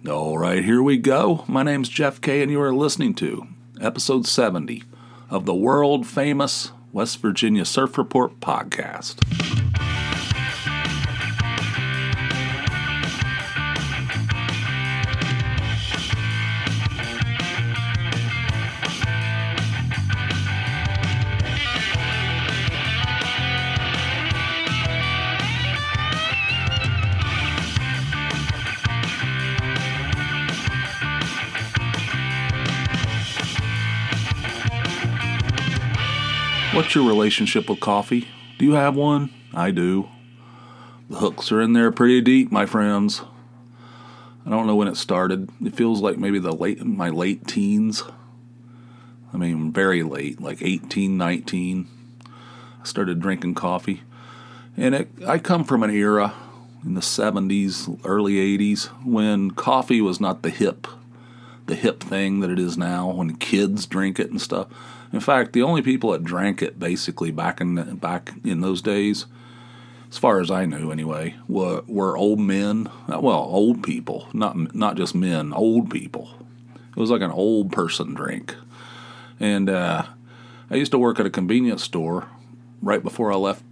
All right, here we go. My name's Jeff Kay, and you are listening to episode 70 of the world-famous West Virginia Surf Report podcast. What's your relationship with coffee? Do you have one? I do. The hooks are in there pretty deep, my friends. I don't know when it started. It feels like maybe my late teens. I mean, very late, like 18, 19. I started drinking coffee. And I come from an era in the 70s, early 80s, when coffee was not the hip thing that it is now, when kids drink it and stuff. In fact, the only people that drank it basically back in those days, as far as I knew anyway, were old men. Well, old people, not just men, old people. It was like an old person drink. And I used to work at a convenience store right before I left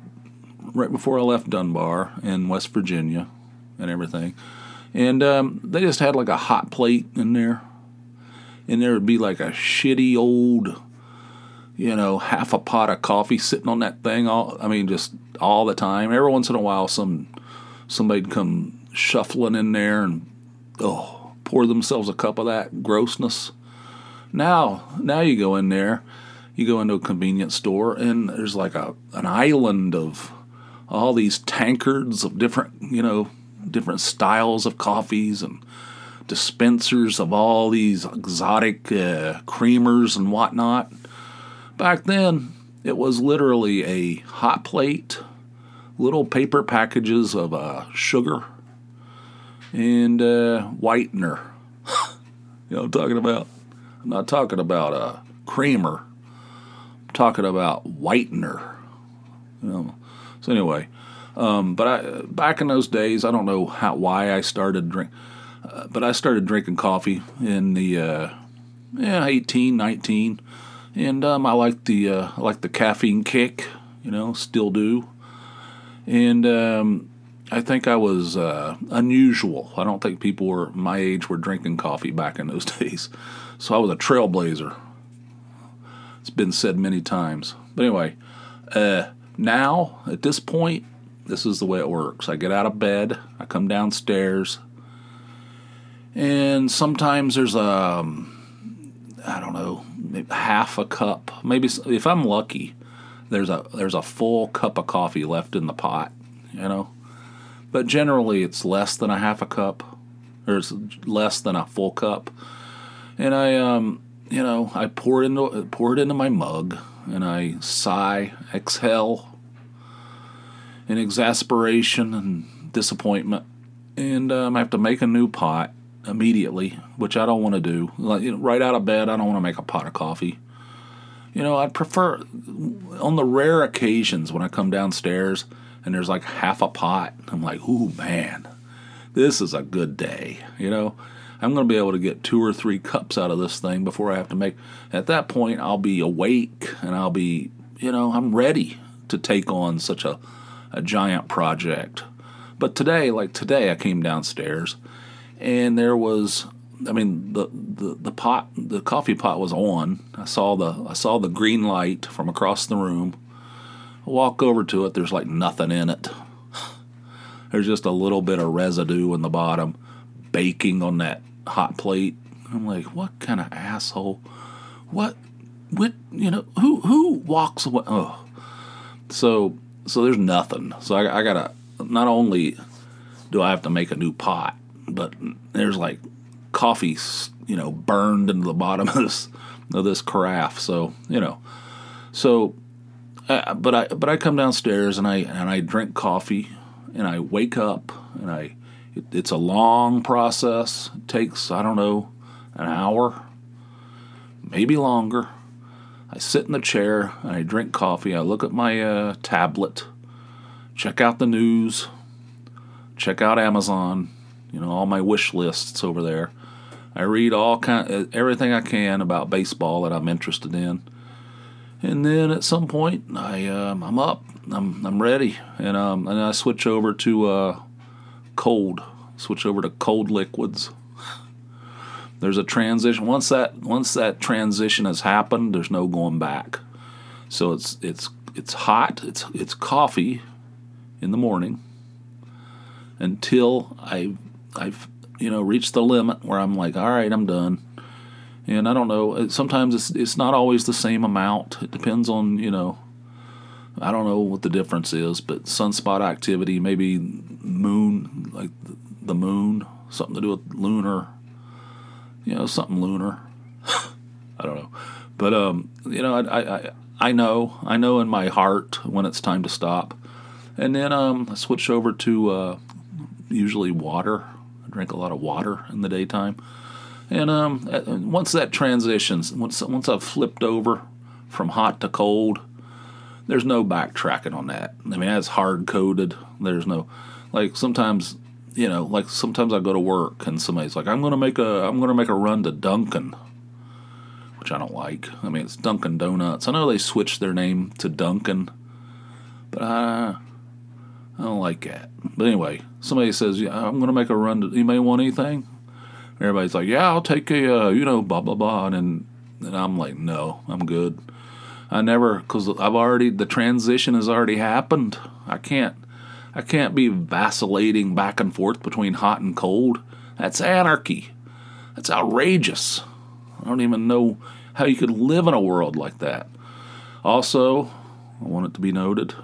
Dunbar in West Virginia and everything. And they just had like a hot plate in there. And there would be like a shitty old, half a pot of coffee sitting on that thing just all the time. Every once in a while, somebody'd come shuffling in there and pour themselves a cup of that grossness. Now you go in there, you go into a convenience store, and there's like an island of all these tankards of different styles of coffees and dispensers of all these exotic creamers and whatnot. Back then, it was literally a hot plate, little paper packages of sugar, and whitener. You know what I'm talking about? I'm not talking about a creamer. I'm talking about whitener. So anyway, but back in those days, I don't know why I started drinking. But I started drinking coffee in the 18, 19, and I like the caffeine kick, still do. And I think I was unusual. I don't think people my age were drinking coffee back in those days. So I was a trailblazer. It's been said many times. But anyway, now at this point, this is the way it works. I get out of bed, I come downstairs. And sometimes there's maybe half a cup. Maybe if I'm lucky, there's a full cup of coffee left in the pot, But generally it's less than a half a cup, or it's less than a full cup. And I pour it into my mug, and I sigh, exhale, in exasperation and disappointment, and I have to make a new pot immediately, which I don't want to do. Right out of bed, I don't want to make a pot of coffee. I'd prefer, on the rare occasions when I come downstairs and there's like half a pot, I'm like, ooh, man, this is a good day. I'm going to be able to get 2 or 3 cups out of this thing before I have to make. At that point, I'll be awake and I'll be, I'm ready to take on such a giant project. But today, I came downstairs, and there was, the coffee pot was on. I saw the green light from across the room. I walk over to it. There's like nothing in it. There's just a little bit of residue in the bottom, baking on that hot plate. I'm like, what kind of asshole? Who walks away? Oh, so there's nothing. So I gotta, not only do I have to make a new pot, but there's like coffee, burned into the bottom of this carafe. So, but I come downstairs and I drink coffee, and I wake up, and it's a long process. It takes, I don't know, an hour, maybe longer. I sit in the chair and I drink coffee. I look at my tablet, check out the news, check out Amazon, all my wish lists over there. I read everything I can about baseball that I'm interested in, and then at some point I'm up, I'm ready, and I switch over to cold liquids. There's a transition. Once that transition has happened, there's no going back. So it's hot. It's coffee in the morning until I've reached the limit where I'm like, all right, I'm done. And I don't know. Sometimes it's not always the same amount. It depends on I don't know what the difference is, but sunspot activity, maybe moon, like the moon, something to do with lunar. Something lunar. I don't know. But, I know in my heart when it's time to stop. And then I switch over to usually water. I drink a lot of water in the daytime. And once that transitions, once I've flipped over from hot to cold, there's no backtracking on that. I mean, that's hard-coded. There's no, like sometimes I go to work and somebody's like, I'm gonna make a run to Dunkin', which I don't like. I mean, it's Dunkin' Donuts. I know they switched their name to Dunkin', but I don't like that. But anyway, somebody says, yeah, I'm gonna make a run to. Anybody want anything? Everybody's like, yeah, I'll take a blah blah blah, and I'm like, no, I'm good. Because the transition has already happened. I can't be vacillating back and forth between hot and cold. That's anarchy. That's outrageous. I don't even know how you could live in a world like that. Also, I want it to be noted,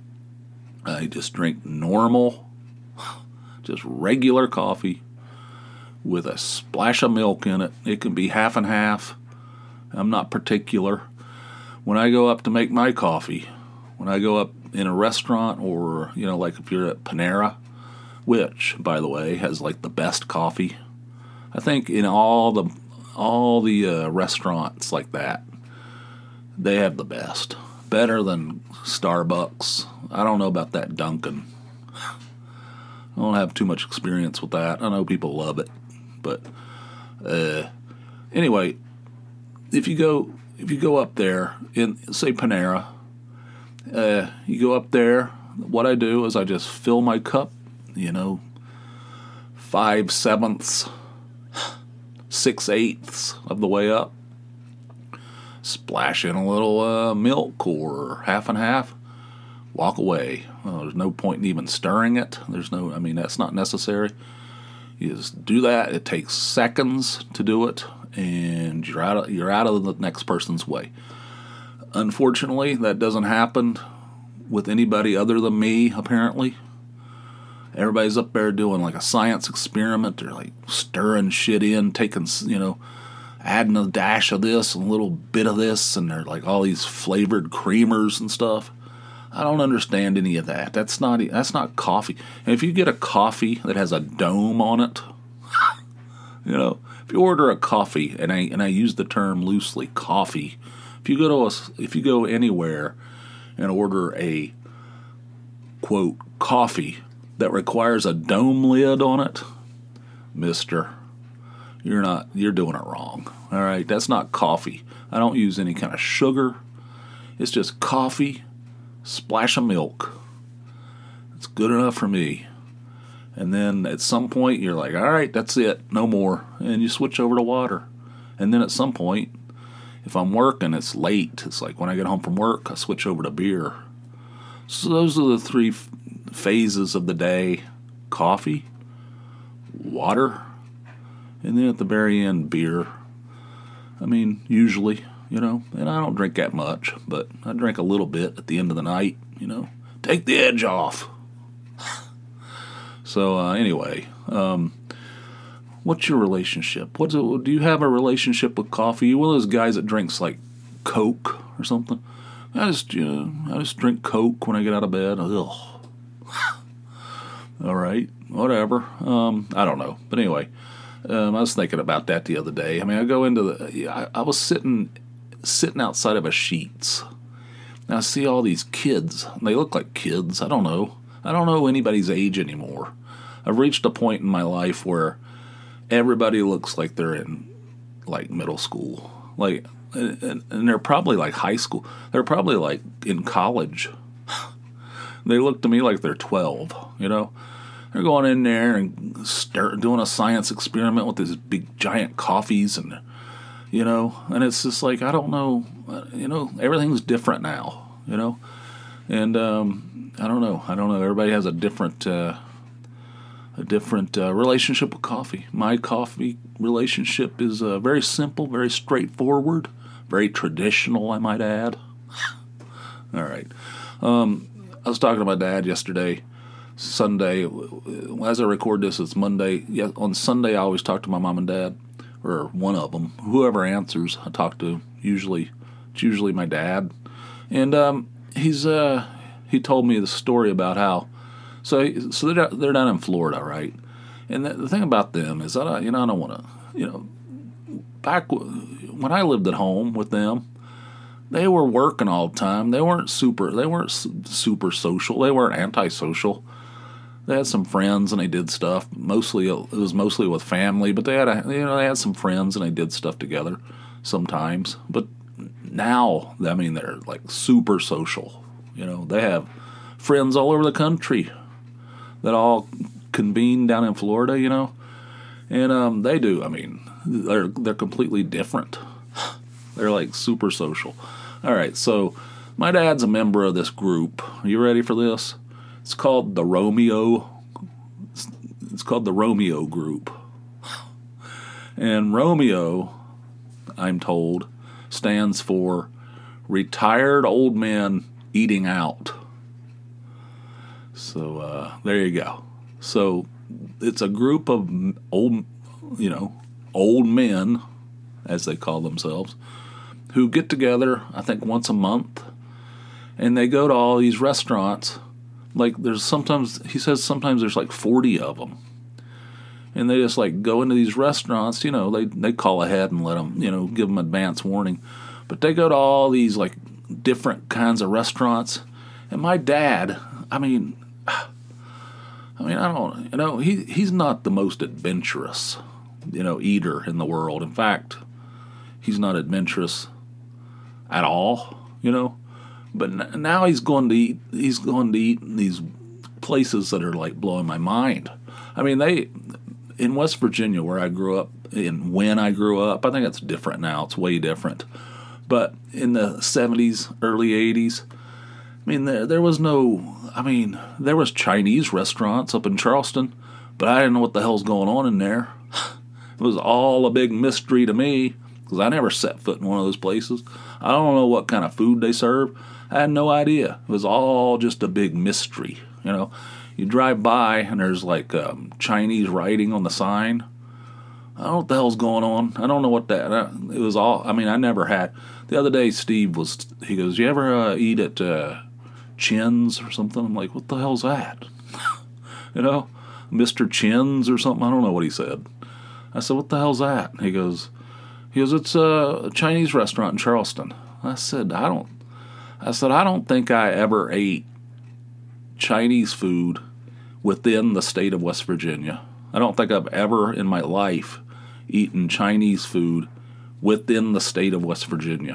I just drink normal, just regular coffee with a splash of milk in it. It can be half and half. I'm not particular. When I go up to make my coffee, when I go up in a restaurant or, like if you're at Panera, which, by the way, has like the best coffee. I think in all the restaurants like that, they have the best. Better than Starbucks. I don't know about that Dunkin'. I don't have too much experience with that. I know people love it. But anyway, if you go up there in, say, Panera, you go up there, what I do is I just fill my cup, 5/7, 6/8 of the way up, splash in a little milk or half and half, walk away. There's no point in even stirring it. That's not necessary. You just do that. It takes seconds to do it, and you're out of the next person's way. Unfortunately, that doesn't happen with anybody other than me, apparently. Everybody's up there doing like a science experiment. They're like stirring shit in, taking, adding a dash of this and a little bit of this, and they're like all these flavored creamers and stuff. I don't understand any of that. That's not coffee. And if you get a coffee that has a dome on it, if you order a coffee, and I use the term loosely, coffee. If you go anywhere and order a quote coffee that requires a dome lid on it, mister, you're doing it wrong. All right, that's not coffee. I don't use any kind of sugar. It's just coffee, splash of milk. It's good enough for me. And then at some point you're like, all right, that's it, no more, and you switch over to water. And then at some point, if I'm working, it's late. It's like when I get home from work, I switch over to beer. So those are the three phases of the day: coffee, water, and then at the very end, beer. Usually, and I don't drink that much, but I drink a little bit at the end of the night, take the edge off. So anyway, what's your relationship? Do you have a relationship with coffee? You one of those guys that drinks like Coke or something? I just drink Coke when I get out of bed. Ugh. All right, whatever. I don't know, but anyway, I was thinking about that the other day. I go into I was sitting outside of a Sheetz, and I see all these kids. They look like kids. I don't know anybody's age anymore. I've reached a point in my life where everybody looks like they're in like middle school, like, and they're probably like high school. They're probably like in college. They look to me like they're 12. They're going in there and doing a science experiment with these big giant coffees, and and it's just like, I don't know, everything's different now, and I don't know. Everybody has a different relationship with coffee. My coffee relationship is very simple, very straightforward, very traditional, I might add. All right. I was talking to my dad yesterday, Sunday. As I record this, it's Monday. Yeah, on Sunday, I always talk to my mom and dad, or one of them. Whoever answers, I talk to. It's usually my dad. And he told me the story about how. So they're down in Florida, right? And the thing about them is that I don't want to, back when I lived at home with them, they were working all the time. They weren't super social. They weren't antisocial. They had some friends and they did stuff. It was mostly with family, but they had some friends and they did stuff together sometimes. But now, they're like super social. They have friends all over the country that all convene down in Florida, and they do. They're completely different. They're like super social. All right, so my dad's a member of this group. Are you ready for this? It's called the Romeo. It's called the Romeo Group. And Romeo, I'm told, stands for Retired Old Men Eating Out. So there you go. So it's a group of old men, as they call themselves, who get together, I think, once a month, and they go to all these restaurants. Like, he says sometimes there's like 40 of them. And they just like go into these restaurants, they call ahead and let them, give them advance warning. But they go to all these like different kinds of restaurants. And my dad, I don't, he's not the most adventurous, eater in the world. In fact, he's not adventurous at all, But now he's going to eat in these places that are like blowing my mind. In West Virginia, where I grew up, when I grew up, I think it's different now. It's way different. But in the 70s, early 80s, there was Chinese restaurants up in Charleston, but I didn't know what the hell's going on in there. It was all a big mystery to me, because I never set foot in one of those places. I don't know what kind of food they serve. I had no idea. It was all just a big mystery, You drive by and there's like Chinese writing on the sign. I don't know what the hell's going on. I don't know what it was all. I never had. The other day, Steve he goes, "You ever eat at Chin's or something?" I'm like, "What the hell's that?" Mr. Chin's or something. I don't know what he said. I said, "What the hell's that?" He goes, "It's a Chinese restaurant in Charleston." I said, I don't think I ever ate Chinese food within the state of West Virginia. I don't think I've ever in my life eaten Chinese food within the state of West Virginia.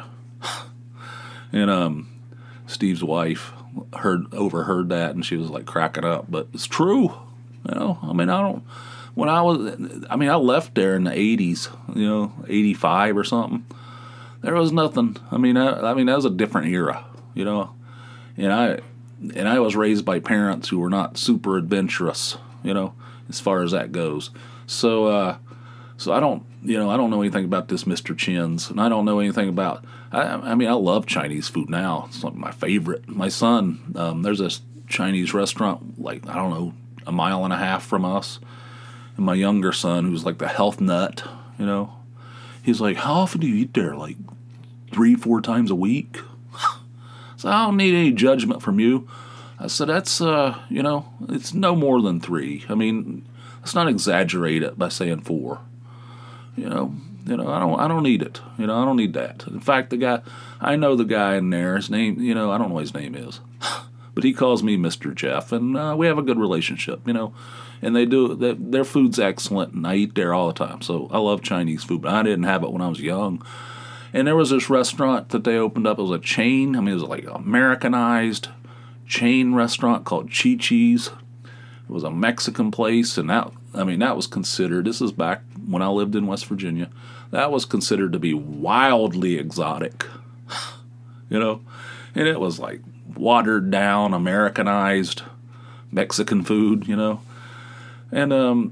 And Steve's wife overheard that, and she was like cracking up. But it's true, When I left there in the 80s, 85 or something. There was nothing. That was a different era, And I was raised by parents who were not super adventurous, as far as that goes. So I don't know anything about this Mr. Chin's, and I don't know anything about. I love Chinese food now. It's like my favorite. My son, there's this Chinese restaurant, like, I don't know, a mile and a half from us. And my younger son, who's like the health nut, he's like, "How often do you eat there? Like 3-4 times a week?" So I don't need any judgment from you. I said, "That's it's no more than 3. Let's not exaggerate it by saying 4. I don't need it. I don't need that. In fact, I know the guy in there. His name, I don't know what his name is, but he calls me Mr. Jeff, and we have a good relationship, And their food's excellent, and I eat there all the time. So I love Chinese food, but I didn't have it when I was young. And there was this restaurant that they opened up. It was a chain. I mean, it was like Americanized chain restaurant called Chi-Chi's. It was a Mexican place, and that was considered, this is back when I lived in West Virginia, that was considered to be wildly exotic, And it was like watered down, Americanized Mexican food, And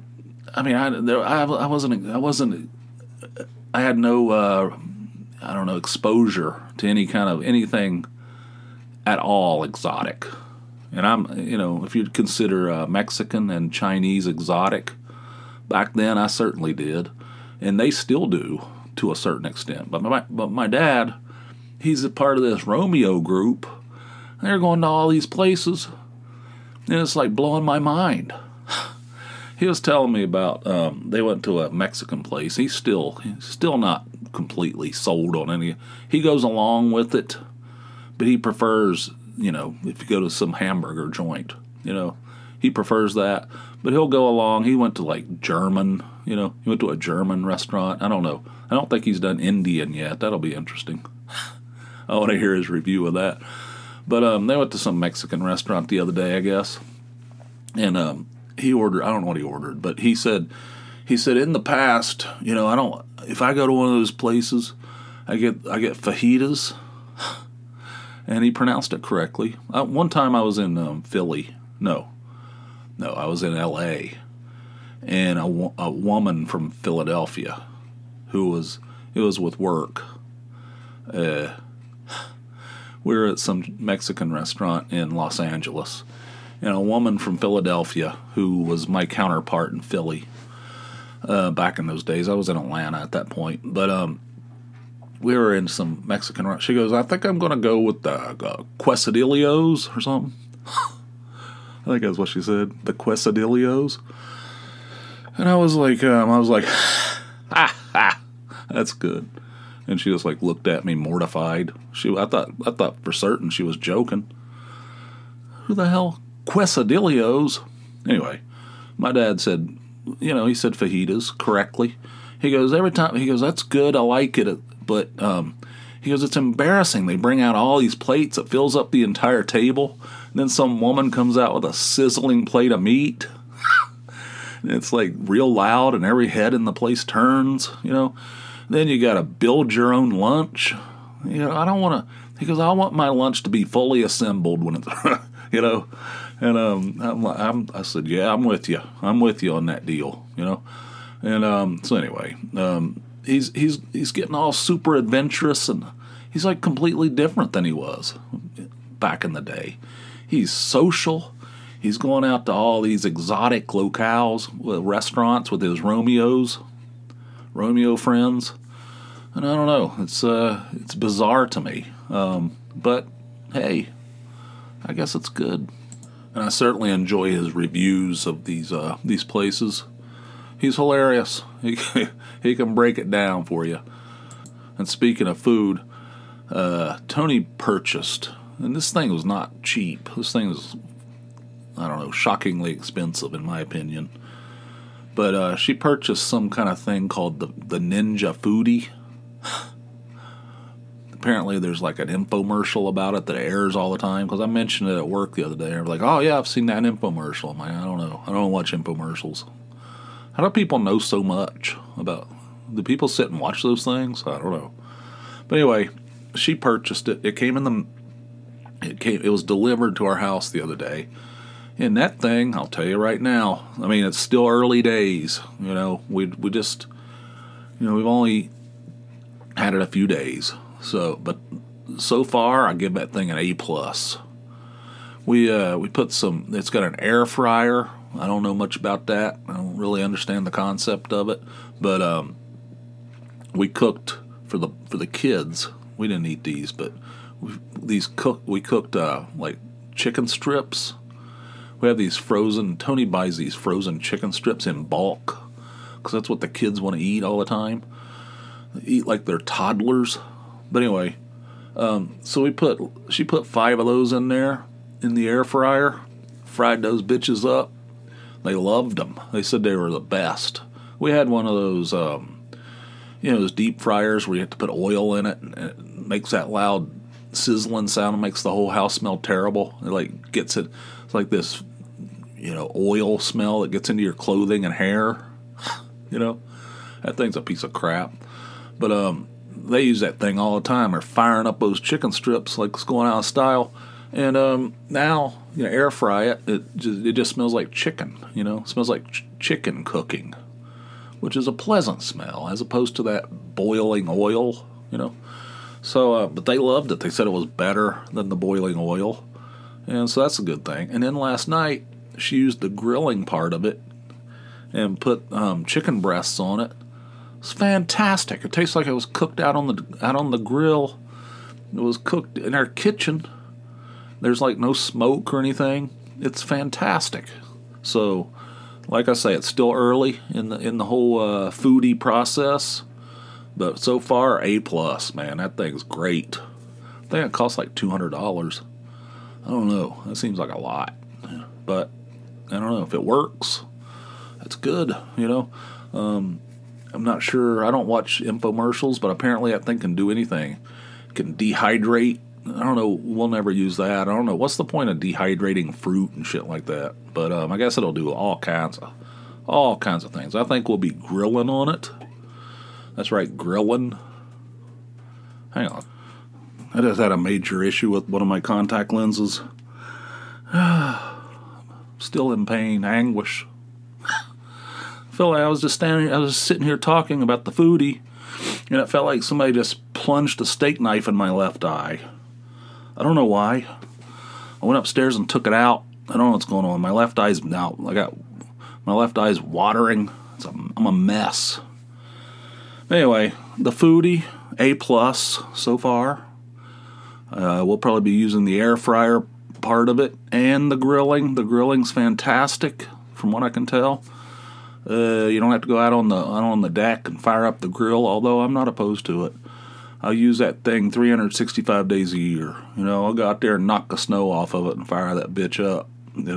I had no exposure to any kind of anything at all exotic. And if you'd consider Mexican and Chinese exotic, back then I certainly did, and they still do to a certain extent. But my dad, he's a part of this Romeo group. They're going to all these places, and it's like blowing my mind. He was telling me about they went to a Mexican place. He's still not completely sold on any. He goes along with it, but he prefers, if you go to some hamburger joint, he prefers that. But he'll go along. He went to like German, he went to a German restaurant. I don't know. I don't think he's done Indian yet. That'll be interesting. I want to hear his review of that. But they went to some Mexican restaurant the other day, I guess, and he ordered. I don't know what he ordered, but he said in the past, if I go to one of those places, I get fajitas, and he pronounced it correctly. One time I was in Philly. No, I was in L.A., and a woman from Philadelphia, it was with work. We were at some Mexican restaurant in Los Angeles, and a woman from Philadelphia who was my counterpart in Philly back in those days. I was in Atlanta at that point, but we were in some Mexican restaurant. She goes, I think I'm going to go with the quesadillos or something. I think that's what she said, the quesadillos. And I was like, that's good. And she just like looked at me mortified. I thought for certain she was joking. Who the hell? Quesadillos? Anyway, my dad said, he said fajitas correctly. He goes, that's good, I like it, but he goes, it's embarrassing. They bring out all these plates, it fills up the entire table, and then some woman comes out with a sizzling plate of meat. And it's like real loud, and every head in the place turns, Then you got to build your own lunch. I don't want to. He goes, I want my lunch to be fully assembled when it's, And I said, yeah, I'm with you. I'm with you on that deal, And so anyway, he's getting all super adventurous, and he's like completely different than he was back in the day. He's social. He's going out to all these exotic locales, restaurants with his Romeo friends, and I don't know. It's bizarre to me, but hey, I guess it's good. And I certainly enjoy his reviews of these places. He's hilarious. He can break it down for you. And speaking of food, Tony purchased, and this thing was not cheap. This thing was, I don't know, shockingly expensive in my opinion. But she purchased some kind of thing called the Ninja Foodi. Apparently there's like an infomercial about it that airs all the time, because I mentioned it at work the other day. They're like, oh yeah, I've seen that infomercial. I'm like, I don't know. I don't watch infomercials. How do people know so much about... Do people sit and watch those things? I don't know. But anyway, she purchased it. It was delivered to our house the other day. And that thing, I'll tell you right now, I mean, it's still early days. We just, we've only had it a few days. But so far, I give that thing an A+. We put some. It's got an air fryer. I don't know much about that. I don't really understand the concept of it. But we cooked for the kids. We didn't eat these, but we cooked like chicken strips. We have these frozen. Tony buys these frozen chicken strips in bulk, because that's what the kids want to eat all the time. They eat like they're toddlers. But anyway, so she put 5 of those in there, in the air fryer, fried those bitches up. They loved them. They said they were the best. We had one of those, those deep fryers where you have to put oil in it, and it makes that loud sizzling sound. It makes the whole house smell terrible. It like gets it. It's like this, oil smell that gets into your clothing and hair. That thing's a piece of crap. But they use that thing all the time. They're firing up those chicken strips like it's going out of style. And now, air fry it. It just smells like chicken. It smells like chicken cooking, which is a pleasant smell as opposed to that boiling oil. So, but they loved it. They said it was better than the boiling oil, and so that's a good thing. And then last night, she used the grilling part of it and put chicken breasts on it. It's fantastic. It tastes like it was cooked out on the grill. It was cooked in our kitchen. There's like no smoke or anything. It's fantastic. So, like I say, it's still early in the whole foodie process, but so far A+, man. That thing's great. I think it costs like $200. I don't know. That seems like a lot, but I don't know if it works. That's good. I'm not sure. I don't watch infomercials, but apparently that thing can do anything. It can dehydrate. I don't know. We'll never use that. I don't know. What's the point of dehydrating fruit and shit like that? But I guess it'll do all kinds of things. I think we'll be grilling on it. That's right, grilling. Hang on. I just had a major issue with one of my contact lenses. Still in pain, anguish. Felt like I was sitting here talking about the foodie, and it felt like somebody just plunged a steak knife in my left eye. I don't know why. I went upstairs and took it out. I don't know what's going on. My left eye's now. My left eye's watering. I'm a mess. Anyway, the foodie A+ so far. We'll probably be using the air fryer part of it and the grilling. The grilling's fantastic, from what I can tell. You don't have to go out on the deck and fire up the grill, although I'm not opposed to it. I'll use that thing 365 days a year. I'll go out there and knock the snow off of it and fire that bitch up.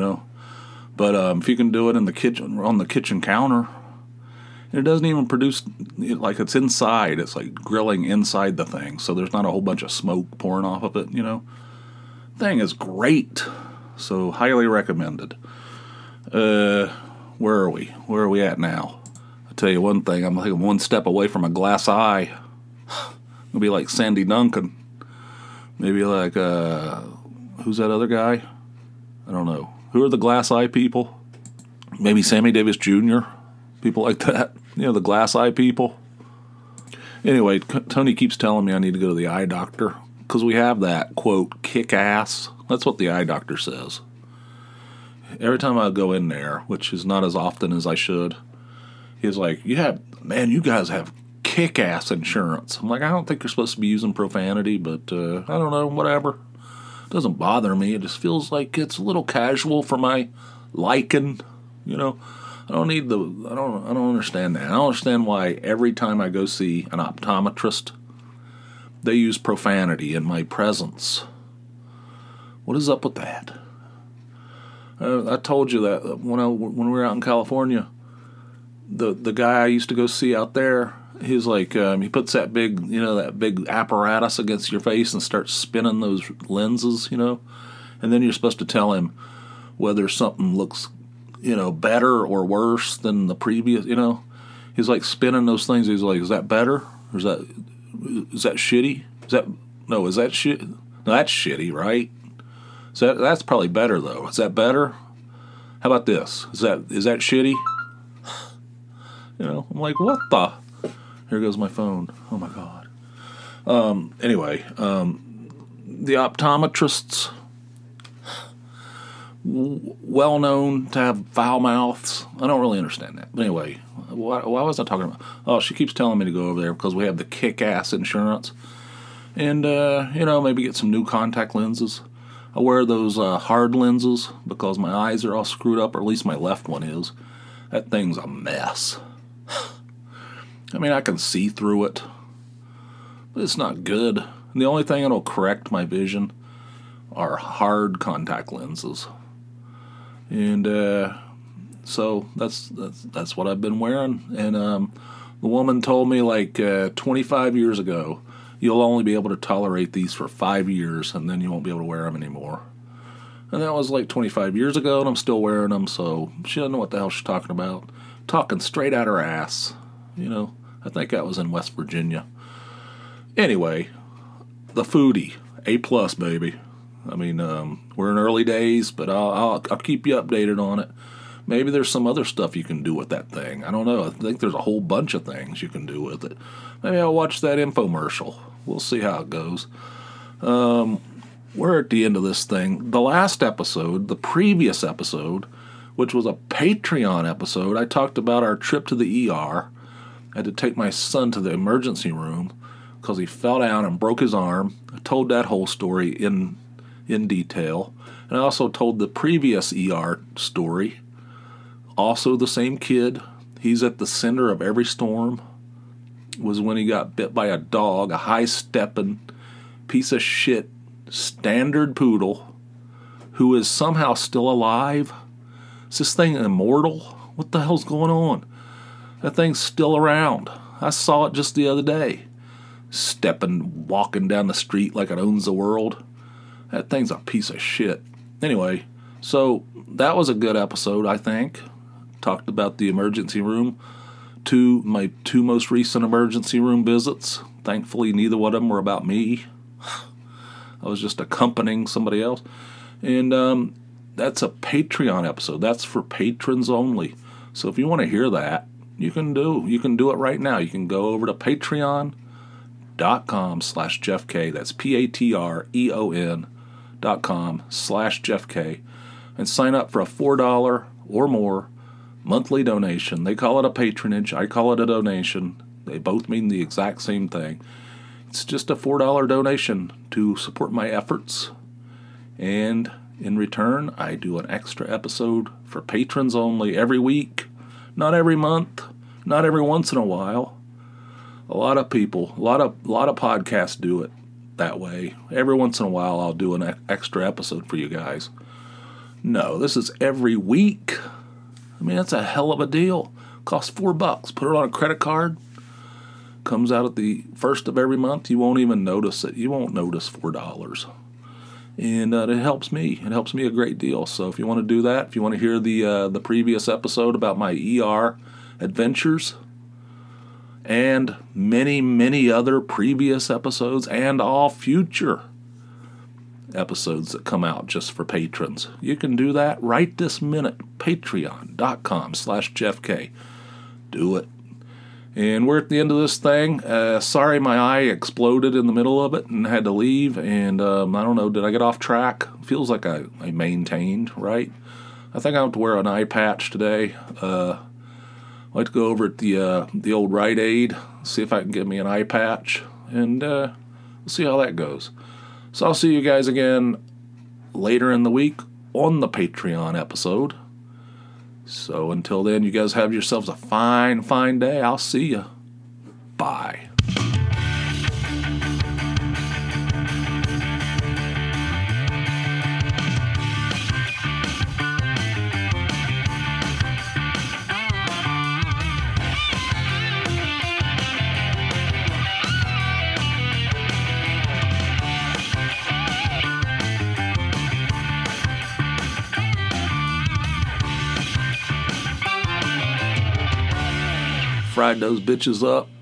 But if you can do it in the kitchen, on the kitchen counter, and it doesn't even produce like it's inside. It's like grilling inside the thing, so there's not a whole bunch of smoke pouring off of it. Thing is great, so highly recommended. Where are we? Where are we at now? I'll tell you one thing. I'm like one step away from a glass eye. It'll be like Sandy Duncan. Maybe like, who's that other guy? I don't know. Who are the glass eye people? Maybe Sammy Davis Jr., people like that. The glass eye people. Anyway, Tony keeps telling me I need to go to the eye doctor because we have that, quote, kick ass. That's what the eye doctor says. Every time I go in there, which is not as often as I should, he's like, you guys have kick-ass insurance. I'm like, I don't think you're supposed to be using profanity, but I don't know, whatever. It doesn't bother me. It just feels like it's a little casual for my liking, I don't understand that. I don't understand why every time I go see an optometrist, they use profanity in my presence. What is up with that? I told you that when we were out in California, the guy I used to go see out there, he's like, he puts that big apparatus against your face and starts spinning those lenses, and then you're supposed to tell him whether something looks, better or worse than the previous, He's like spinning those things. He's like, is that better? Or is that shitty? Is that shit? No, that's shitty, right? So that's probably better though. Is that better? How about this? Is that shitty? I'm like, what the? Here goes my phone. Oh my god. Anyway, the optometrists, well known to have foul mouths. I don't really understand that. But anyway, why was I talking about? Oh, she keeps telling me to go over there because we have the kick-ass insurance. And, maybe get some new contact lenses. I wear those hard lenses because my eyes are all screwed up, or at least my left one is. That thing's a mess. I mean, I can see through it, but it's not good. And the only thing that'll correct my vision are hard contact lenses. And so that's what I've been wearing. And the woman told me like 25 years ago, you'll only be able to tolerate these for 5 years, and then you won't be able to wear them anymore. And that was like 25 years ago, and I'm still wearing them, so she doesn't know what the hell she's talking about. Talking straight out her ass. You know, I think that was in West Virginia. Anyway, the Foodie, A+, baby. I mean, we're in early days, but I'll keep you updated on it. Maybe there's some other stuff you can do with that thing. I don't know. I think there's a whole bunch of things you can do with it. Maybe I'll watch that infomercial. We'll see how it goes. We're at the end of this thing. The last episode, the previous episode, which was a Patreon episode, I talked about our trip to the ER. I had to take my son to the emergency room because he fell down and broke his arm. I told that whole story in detail. And I also told the previous ER story. Also the same kid. He's at the center of every storm. Was when he got bit by a dog, a high-stepping piece of shit standard poodle who is somehow still alive. Is this thing immortal? What the hell's going on? That thing's still around. I saw it just the other day. Walking down the street like it owns the world. That thing's a piece of shit. Anyway, so that was a good episode, I think. Talked about the emergency room. My two most recent emergency room visits. Thankfully, neither one of them were about me. I was just accompanying somebody else. And that's a Patreon episode. That's for patrons only. So if you want to hear that, you can do it right now. You can go over to patreon.com/JeffK. That's patreon.com/JeffK. And sign up for a $4 or more monthly donation. They call it a patronage. I call it a donation. They both mean the exact same thing. It's just a $4 donation to support my efforts. And in return, I do an extra episode for patrons only every week. Not every month. Not every once in a while. A lot of people, a lot of podcasts do it that way. Every once in a while, I'll do an extra episode for you guys. No, this is every week. I mean, that's a hell of a deal. Costs $4. Put it on a credit card. Comes out at the first of every month. You won't even notice it. You won't notice $4. And it helps me. It helps me a great deal. So if you want to do that, if you want to hear the previous episode about my ER adventures, and many, many other previous episodes, and all future episodes that come out just for patrons, you can do that right this minute. Patreon.com/JeffK. Do it. And we're at the end of this thing. Sorry my eye exploded in the middle of it and had to leave. And I don't know, did I get off track? Feels like I maintained, right? I think I have to wear an eye patch today. I'd like to go over at the old Rite Aid, see if I can get me an eye patch. And we'll see how that goes. So I'll see you guys again later in the week on the Patreon episode. So until then, you guys have yourselves a fine, fine day. I'll see you. Bye. Fried those bitches up.